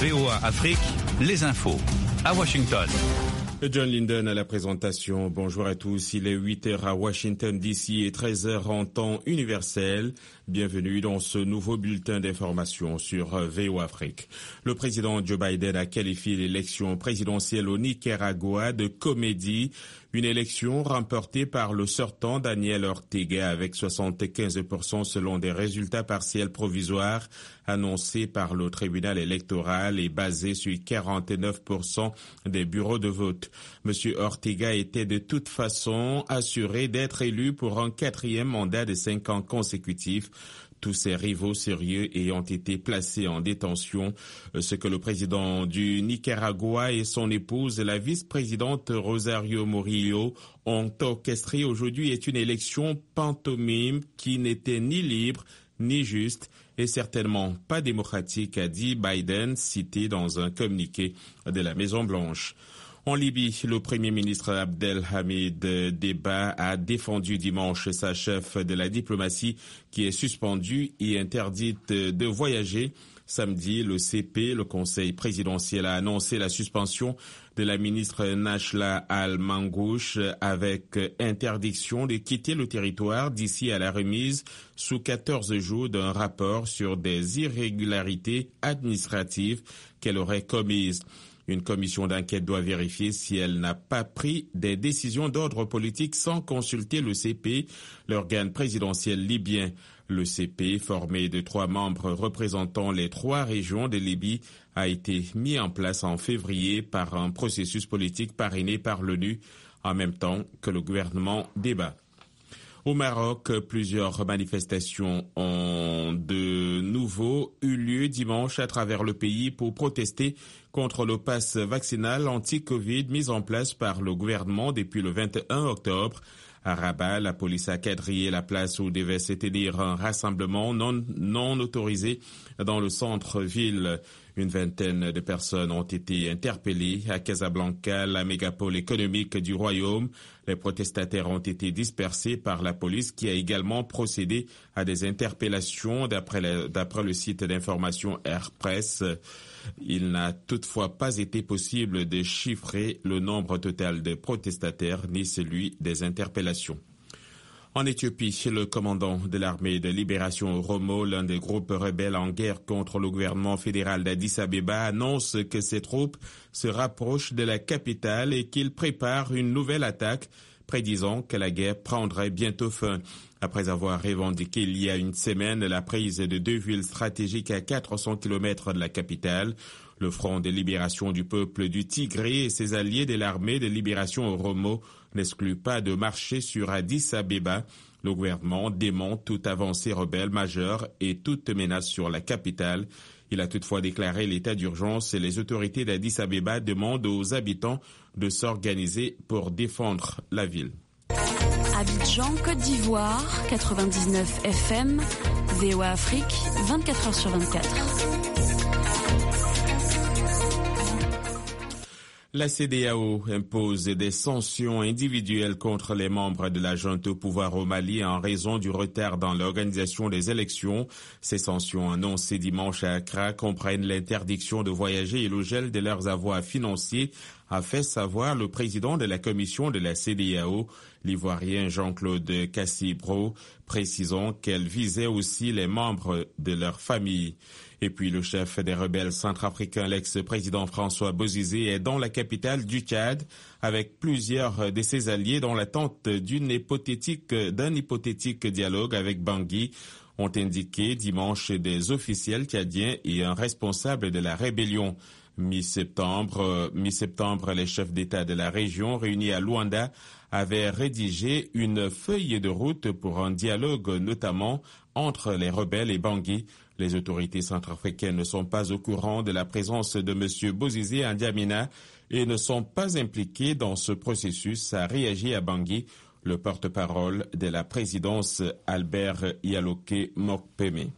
VOA Afrique, les infos. À Washington. John Linden à la présentation. Bonjour à tous. Il est 8h à Washington DC et 13h en temps universel. Bienvenue dans ce nouveau bulletin d'information sur VOA Afrique. Le président Joe Biden a qualifié l'élection présidentielle au Nicaragua de comédie. Une élection remportée par le sortant Daniel Ortega avec 75% selon des résultats partiels provisoires annoncés par le tribunal électoral et basés sur 49% des bureaux de vote. Monsieur Ortega était de toute façon assuré d'être élu pour un 4e mandat de 5 ans consécutifs. Tous ses rivaux sérieux ayant été placés en détention, ce que le président du Nicaragua et son épouse, la vice-présidente Rosario Murillo, ont orchestré aujourd'hui est une élection pantomime qui n'était ni libre ni juste et certainement pas démocratique, a dit Biden, cité dans un communiqué de la Maison-Blanche. En Libye, le Premier ministre Abdelhamid Deba a défendu dimanche sa chef de la diplomatie qui est suspendue et interdite de voyager. Samedi, le CP, le Conseil présidentiel, a annoncé la suspension de la ministre Nachla Al-Mangouche avec interdiction de quitter le territoire d'ici à la remise sous 14 jours d'un rapport sur des irrégularités administratives qu'elle aurait commises. Une commission d'enquête doit vérifier si elle n'a pas pris des décisions d'ordre politique sans consulter le CP, l'organe présidentiel libyen. Le CP, formé de 3 membres représentant les 3 régions de Libye, a été mis en place en février par un processus politique parrainé par l'ONU, en même temps que le gouvernement débat. Au Maroc, plusieurs manifestations ont de nouveau eu lieu dimanche à travers le pays pour protester contre le pass vaccinal anti-Covid mis en place par le gouvernement depuis le 21 octobre. À Rabat, la police a quadrillé la place où devait se tenir un rassemblement non autorisé dans le centre-ville. Une vingtaine de personnes ont été interpellées. À Casablanca, la mégapole économique du royaume, les protestataires ont été dispersés par la police qui a également procédé à des interpellations d'après le site d'information Air Press. Il n'a toutefois pas été possible de chiffrer le nombre total de protestataires ni celui des interpellations. En Éthiopie, le commandant de l'armée de libération Oromo, l'un des groupes rebelles en guerre contre le gouvernement fédéral d'Addis Abeba, annonce que ses troupes se rapprochent de la capitale et qu'il prépare une nouvelle attaque, prédisant que la guerre prendrait bientôt fin. Après avoir revendiqué il y a une semaine la prise de 2 villes stratégiques à 400 km de la capitale, le Front de libération du peuple du Tigré et ses alliés de l'armée de libération Oromo n'excluent pas de marcher sur Addis Abeba. Le gouvernement dément toute avancée rebelle majeure et toute menace sur la capitale. Il a toutefois déclaré l'état d'urgence et les autorités d'Addis Abeba demandent aux habitants de s'organiser pour défendre la ville. Abidjan, Côte d'Ivoire, 99 FM, VOA Afrique, 24h sur 24. La CEDEAO impose des sanctions individuelles contre les membres de la junte au pouvoir au Mali en raison du retard dans l'organisation des élections. Ces sanctions annoncées dimanche à Accra comprennent l'interdiction de voyager et le gel de leurs avoirs financiers, a fait savoir le président de la commission de la CEDEAO, l'Ivoirien Jean-Claude Cassibro, précisant qu'elle visait aussi les membres de leur famille. Et puis le chef des rebelles centrafricains, l'ex-président François Bozizé, est dans la capitale du Tchad avec plusieurs de ses alliés dans l'attente d'un hypothétique dialogue avec Bangui, ont indiqué dimanche des officiels tchadiens et un responsable de la rébellion. Mi-septembre, les chefs d'État de la région réunis à Luanda avaient rédigé une feuille de route pour un dialogue notamment entre les rebelles et Bangui. Les autorités centrafricaines ne sont pas au courant de la présence de M. Bozizé à N'Djamena et ne sont pas impliquées dans ce processus, a réagi à Bangui le porte-parole de la présidence Albert Yaloke Mokpeme.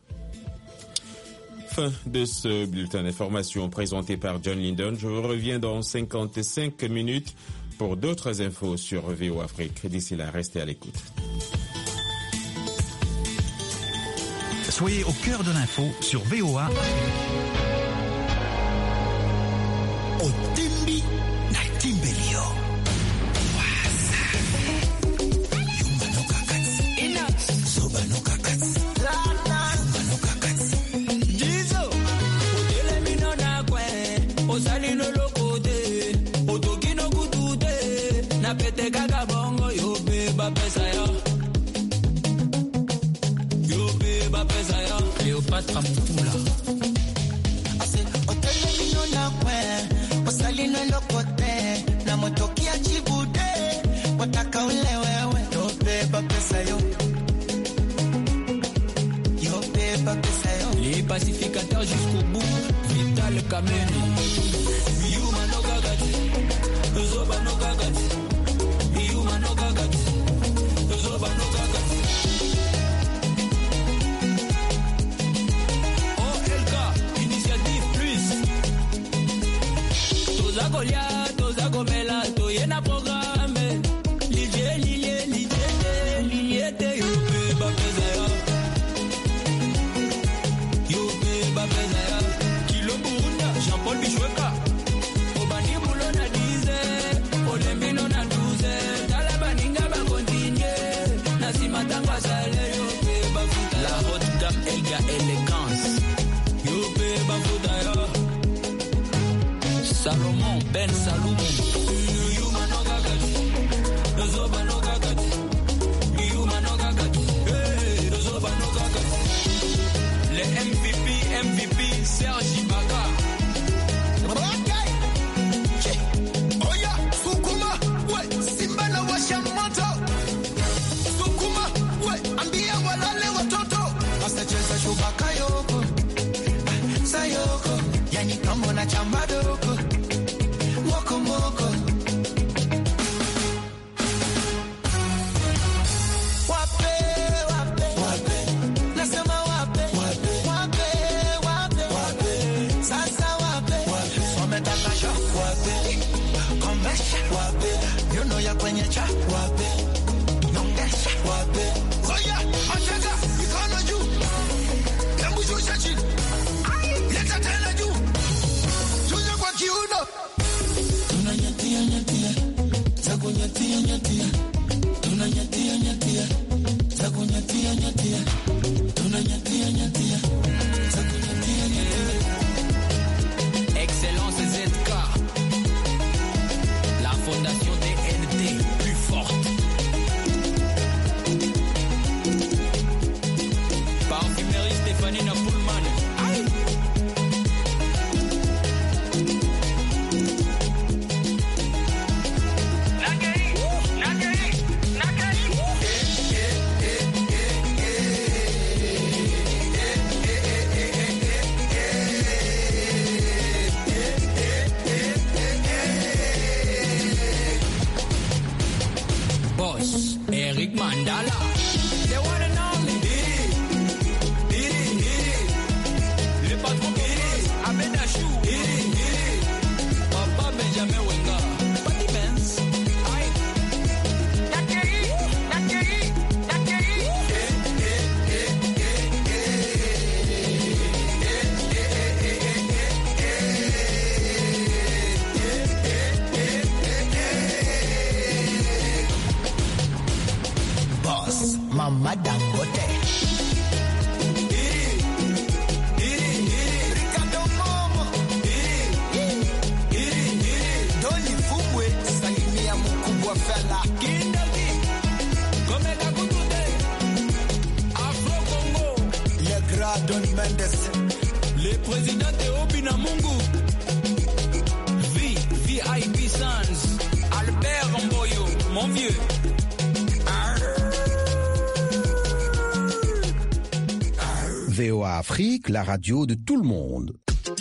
Fin de ce bulletin d'information présenté par John Linden. Je vous reviens dans 55 minutes pour d'autres infos sur VOA Afrique. D'ici là, restez à l'écoute. Soyez au cœur de l'info sur VOA. Baby, na Timbelio. Cléopâtre Mutula. Les pacificateurs jusqu'au bout, Vital Kameni. Yuma no gagati, Zoba no gagati. Yuma no gagati, Zoba no gagati. OLK, Initiative Plus. Toza Golia, Toza Gomela, Toyena programme. Liliete, Yope, Bapezaya. Yope, Bapezaya. Kilo Burunda, Jean-Paul Bichoueka. Obani Boulona dize, Olembino na douze. Talabaninga ba continue. Nasima tangwa sale, Yope, Bafuta. La haute gamme, Elga Élégance. Yope, Bafutaya. Salomon, Ben Salomon. Yuma no gagati. Zoba no gagati. Yuma no gagati. Zoba no gagati. Les MVP, Serge Ibaka. Oya, Sukuma, we, Simba na washa moto. Sukuma, we, ambia walale watoto. Basta cheza shubaka yoko, sayoko, yani kambo na chamba doko. Moko moko. Wape, wape, wape. Nasema wape, wape, wape, wape, wape. Sasa wape, wape. Sometaka sha, wape. Komesha, wape. Yuno ya kwenye cha, wape. Nongesha, wape. Oya, acheka, mikono juu. Hebu shusha chini. Leta tena juu. Shusha kwa kiuno. Tunanyatia, nyatia. Zakunyatia, nyatia. Tunanyatia, nyatia. Zakunyatia, nyatia. Tunanyatia, nyatia. Zakunyatia, nyatia. Excellence ZK. La fondation DNT, plus forte. Parfumerie Stéphanie Napoulman. Aïe. Boss, Eric Mandala. They wanna know me. Le patron Boss, Ahmed Achou. Papa Benjamin Wenga. Patty Benz. Aïe. Nakeri. Boss, Mama Dangote. Ricardo Momo. Doni Fumwe, salimia mkubwa fella. Kindaki. Komeka kutude. Afro Congo. Le grand Don Mendes. Le président Théobi Namungu. VIP Sans. Albert Mboyo, mon vieux. VOA Afrique, la radio de tout le monde.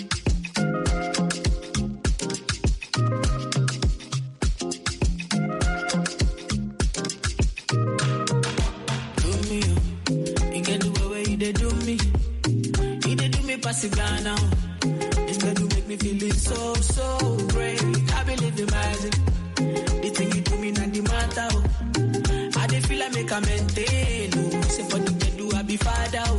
So great, I believe the magic. The thing you do me not the matter. I dey feel I make a maintain. Say for the do I be father.